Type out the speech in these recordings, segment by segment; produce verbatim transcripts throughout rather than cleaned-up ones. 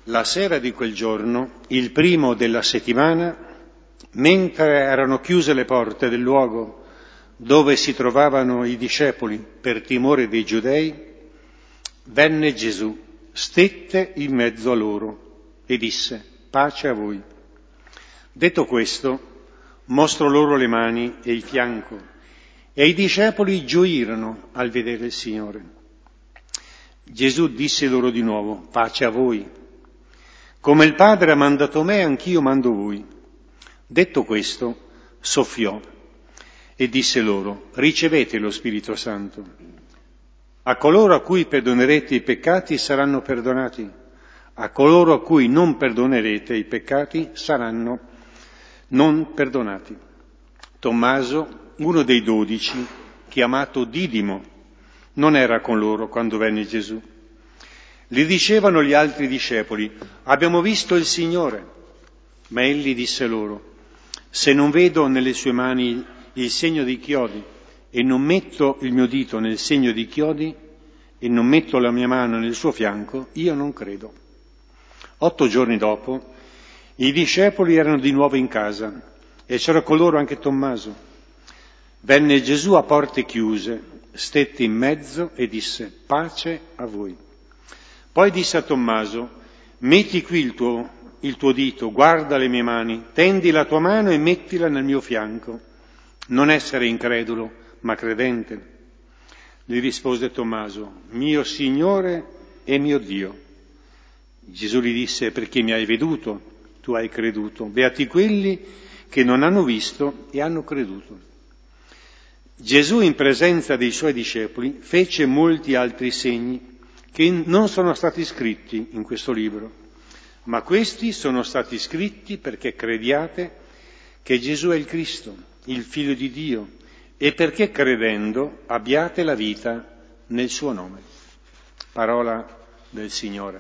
La sera di quel giorno, il primo della settimana, mentre erano chiuse le porte del luogo dove si trovavano i discepoli per timore dei giudei, venne Gesù, stette in mezzo a loro e disse: pace a voi. Detto questo, mostrò loro le mani e il fianco, e i discepoli gioirono al vedere il Signore. Gesù disse loro di nuovo: pace a voi. Come il Padre ha mandato me, anch'io mando voi. Detto questo, soffiò e disse loro: ricevete lo Spirito Santo. A coloro a cui perdonerete i peccati saranno perdonati, a coloro a cui non perdonerete i peccati saranno non perdonati. Tommaso, uno dei dodici, chiamato Didimo, non era con loro quando venne Gesù. Gli dicevano gli altri discepoli: abbiamo visto il Signore. Ma egli disse loro: se non vedo nelle sue mani il segno dei chiodi e non metto il mio dito nel segno dei chiodi e non metto la mia mano nel suo fianco, io non credo. Otto giorni dopo i discepoli erano di nuovo in casa e c'era con loro anche Tommaso. Venne Gesù a porte chiuse, stette in mezzo e disse: pace a voi. Poi disse a Tommaso: metti qui il tuo, il tuo dito, guarda le mie mani, tendi la tua mano e mettila nel mio fianco. Non essere incredulo, ma credente. Gli rispose Tommaso: mio Signore e mio Dio. Gesù gli disse: perché mi hai veduto, tu hai creduto. Beati quelli che non hanno visto e hanno creduto. Gesù, in presenza dei suoi discepoli, fece molti altri segni che non sono stati scritti in questo libro, ma questi sono stati scritti perché crediate che Gesù è il Cristo, il Figlio di Dio, e perché credendo abbiate la vita nel suo nome. Parola del Signore.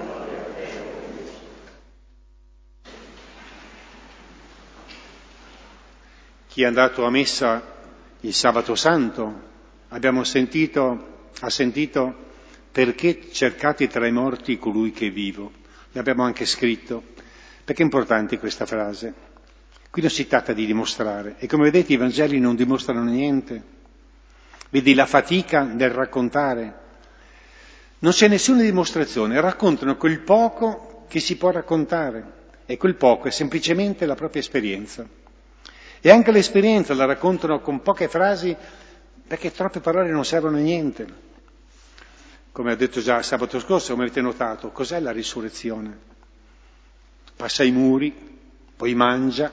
Chi è andato a messa il sabato santo abbiamo sentito, ha sentito: perché cercate tra i morti colui che è vivo. L'abbiamo anche scritto. Perché è importante questa frase? Qui non si tratta di dimostrare, e come vedete i Vangeli non dimostrano niente. Vedi la fatica nel raccontare. Non c'è nessuna dimostrazione, raccontano quel poco che si può raccontare, e quel poco è semplicemente la propria esperienza. E anche l'esperienza la raccontano con poche frasi, perché troppe parole non servono a niente. Come ho detto già sabato scorso, come avete notato, cos'è la risurrezione? Passa i muri, poi mangia.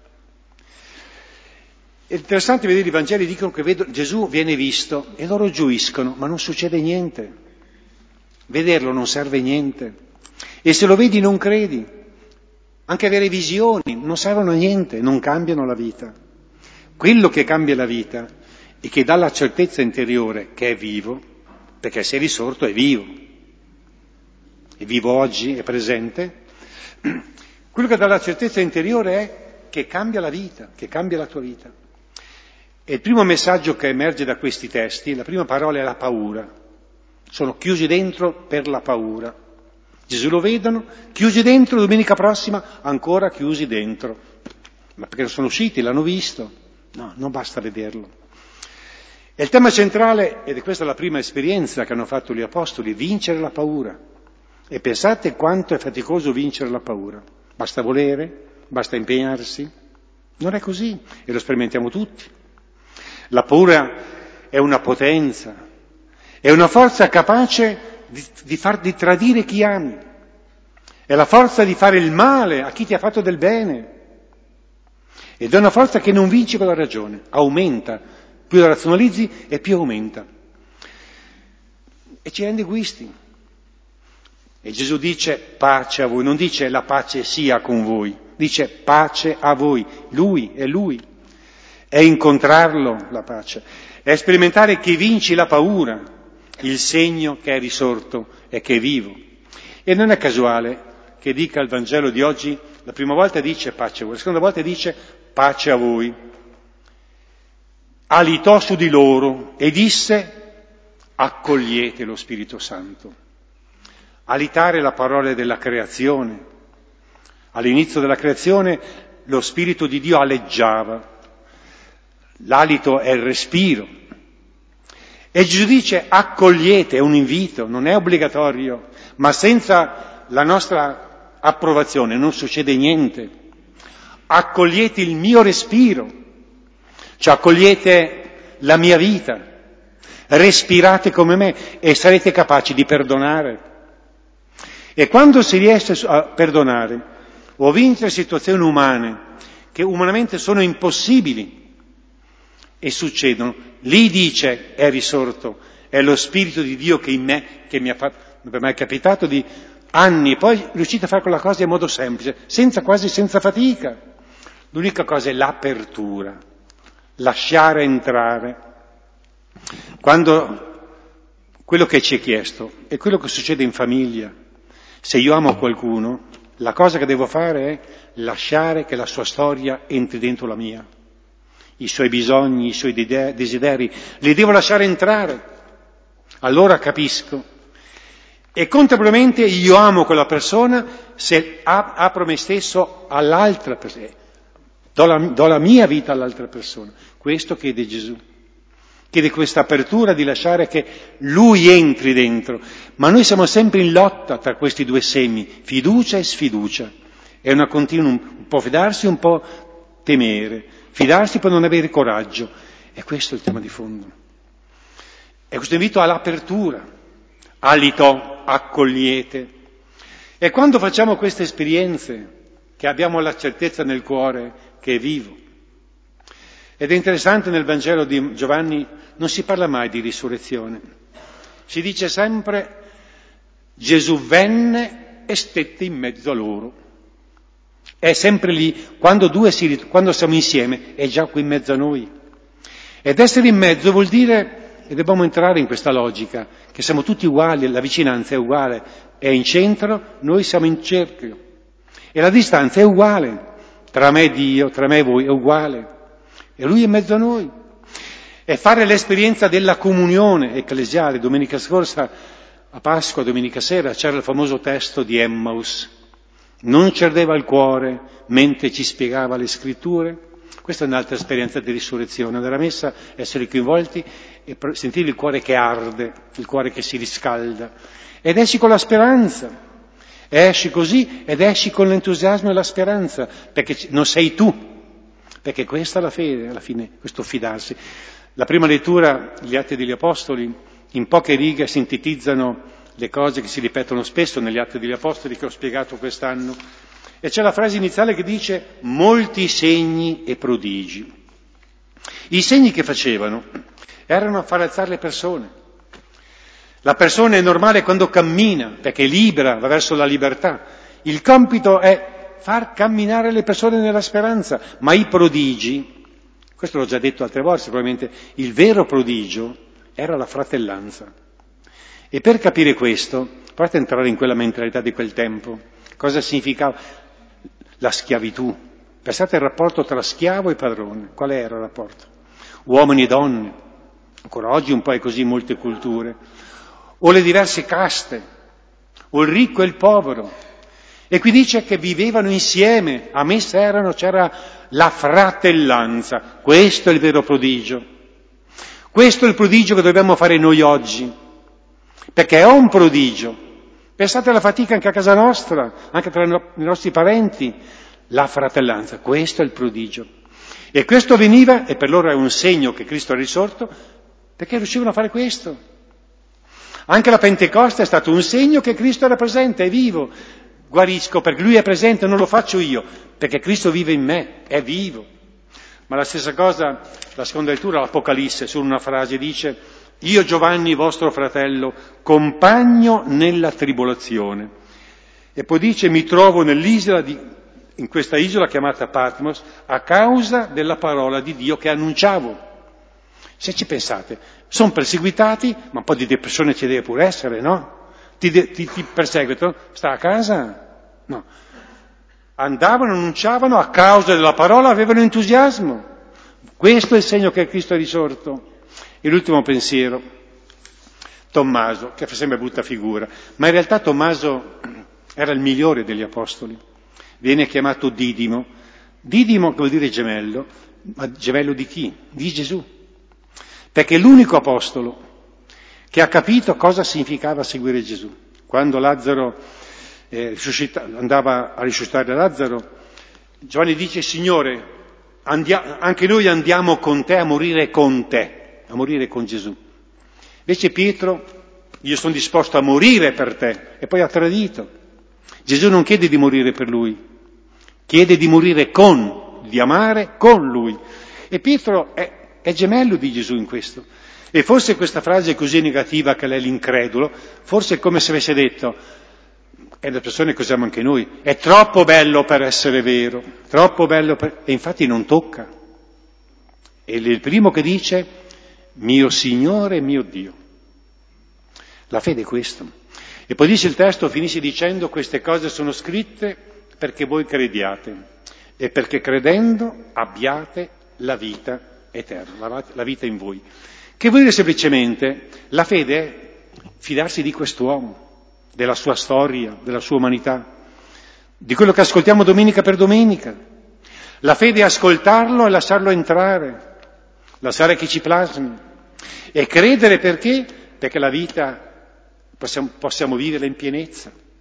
È interessante vedere i Vangeli dicono che vedo, Gesù viene visto e loro gioiscono, ma non succede niente. Vederlo non serve a niente. E se lo vedi non credi. Anche avere visioni non servono a niente, non cambiano la vita. Quello che cambia la vita e che dà la certezza interiore che è vivo, perché se è risorto è vivo, è vivo oggi, è presente. Quello che dà la certezza interiore è che cambia la vita, che cambia la tua vita. E il primo messaggio che emerge da questi testi, la prima parola è la paura. Sono chiusi dentro per la paura. Gesù lo vedono, chiusi dentro, domenica prossima ancora chiusi dentro. Ma perché non sono usciti, l'hanno visto? No, non basta vederlo. E il tema centrale, ed è questa la prima esperienza che hanno fatto gli apostoli, vincere la paura. E pensate quanto è faticoso vincere la paura. Basta volere, basta impegnarsi. Non è così, e lo sperimentiamo tutti. La paura è una potenza, è una forza capace di, di far di tradire chi ami. È la forza di fare il male a chi ti ha fatto del bene. Ed è una forza che non vince con la ragione, aumenta. Più la razionalizzi e più aumenta. E ci rende egoisti. E Gesù dice pace a voi, non dice la pace sia con voi, dice pace a voi. Lui è Lui. È incontrarlo la pace, è sperimentare che vinci la paura, il segno che è risorto e che è vivo. E non è casuale che dica il Vangelo di oggi, la prima volta dice pace a voi, la seconda volta dice pace a voi. Alitò su di loro e disse: accogliete lo Spirito Santo. alitare la parola della creazione. All'inizio della creazione lo Spirito di Dio aleggiava, l'alito è il respiro. E Gesù dice accogliete, è un invito, non è obbligatorio, ma senza la nostra approvazione non succede niente. Accogliete il mio respiro, cioè accogliete la mia vita, respirate come me e sarete capaci di perdonare. E quando si riesce a perdonare o vincere situazioni umane che umanamente sono impossibili e succedono, lì dice è risorto, è lo Spirito di Dio che in me, che mi ha fatto, per me è capitato di anni, e poi riuscite a fare quella cosa in modo semplice, senza quasi senza fatica. L'unica cosa è l'apertura, lasciare entrare. Quando quello che ci è chiesto è quello che succede in famiglia. Se io amo qualcuno, la cosa che devo fare è lasciare che la sua storia entri dentro la mia. I suoi bisogni, i suoi desideri, li devo lasciare entrare. Allora capisco. E contemporaneamente io amo quella persona se apro me stesso all'altra persona. Do la, do la mia vita all'altra persona. Questo chiede Gesù. Chiede questa apertura di lasciare che Lui entri dentro. Ma noi siamo sempre in lotta tra questi due semi, fiducia e sfiducia. È una continua, un po' fidarsi, un po' temere. Fidarsi per non avere coraggio. E questo è il tema di fondo. E questo invito all'apertura. Alito, accogliete. E quando facciamo queste esperienze, che abbiamo la certezza nel cuore che è vivo. Ed è interessante, nel Vangelo di Giovanni non si parla mai di risurrezione. Si dice sempre Gesù venne e stette in mezzo a loro. È sempre lì, quando due si, quando siamo insieme, è già qui in mezzo a noi. Ed essere in mezzo vuol dire, e dobbiamo entrare in questa logica, che siamo tutti uguali, la vicinanza è uguale, è in centro, noi siamo in cerchio. E la distanza è uguale, tra me e Dio, tra me e voi, è uguale. E Lui è in mezzo a noi. E fare l'esperienza della comunione ecclesiale. Domenica scorsa, a Pasqua, domenica sera, c'era il famoso testo di Emmaus. Non ci ardeva il cuore mentre ci spiegava le scritture. Questa è un'altra esperienza di risurrezione della messa, essere coinvolti e sentire il cuore che arde, il cuore che si riscalda. Ed esci con la speranza. Esci così ed esci con l'entusiasmo e la speranza, perché non sei tu, perché questa è la fede, alla fine, questo fidarsi. La prima lettura, gli Atti degli Apostoli, in poche righe sintetizzano le cose che si ripetono spesso negli Atti degli Apostoli che ho spiegato quest'anno. E c'è la frase iniziale che dice molti segni e prodigi. I segni che facevano erano a far alzare le persone. La persona è normale quando cammina, perché è libera, va verso la libertà. Il compito è far camminare le persone nella speranza, ma i prodigi, questo l'ho già detto altre volte, probabilmente il vero prodigio era la fratellanza. E per capire questo, provate a entrare in quella mentalità di quel tempo. Cosa significava la schiavitù? Pensate al rapporto tra schiavo e padrone. Qual era il rapporto? Uomini e donne. Ancora oggi un po' è così in molte culture. O le diverse caste, o il ricco e il povero. E qui dice che vivevano insieme, a messa erano, c'era la fratellanza. Questo è il vero prodigio. Questo è il prodigio che dobbiamo fare noi oggi, perché è un prodigio. Pensate alla fatica anche a casa nostra, anche tra i nostri parenti, la fratellanza. Questo è il prodigio. E questo veniva, e per loro è un segno che Cristo è risorto, perché riuscivano a fare questo. Anche la Pentecoste è stato un segno che Cristo era presente, è vivo. Guarisco perché Lui è presente, non lo faccio io, perché Cristo vive in me, è vivo. Ma la stessa cosa, la seconda lettura, l'Apocalisse, solo una frase, dice io Giovanni, vostro fratello, compagno nella tribolazione. E poi dice mi trovo nell'isola, di, in questa isola chiamata Patmos, a causa della parola di Dio che annunciavo. Se ci pensate, sono perseguitati, ma un po' di depressione ci deve pure essere, no? Ti, ti, ti perseguitano, sta a casa? No. Andavano, annunciavano, a causa della parola avevano entusiasmo. Questo è il segno che Cristo è risorto. E l'ultimo pensiero. Tommaso, che fa sempre brutta figura, ma in realtà Tommaso era il migliore degli apostoli, viene chiamato Didimo. Didimo che vuol dire gemello, ma gemello di chi? Di Gesù, perché è l'unico apostolo che ha capito cosa significava seguire Gesù. Quando Lazzaro eh, andava a risuscitare Lazzaro, Giovanni dice: Signore, andia- anche noi andiamo con te a morire con te, a morire con Gesù. Invece Pietro: io sono disposto a morire per te, e poi ha tradito. Gesù non chiede di morire per lui, chiede di morire con, di amare con lui. E Pietro è, è gemello di Gesù in questo. E forse questa frase è così negativa che lei è l'incredulo, forse è come se avesse detto, e le persone che usiamo anche noi, è troppo bello per essere vero, troppo bello per... e infatti non tocca. E il primo che dice, mio Signore e mio Dio. La fede è questo. E poi dice il testo, finisce dicendo, queste cose sono scritte perché voi crediate e perché credendo abbiate la vita eterna, la vita in voi. Che vuol dire semplicemente, la fede è fidarsi di quest'uomo, della sua storia, della sua umanità, di quello che ascoltiamo domenica per domenica. La fede è ascoltarlo e lasciarlo entrare, lasciare che ci plasmi. E credere perché? Perché la vita possiamo, possiamo viverla in pienezza.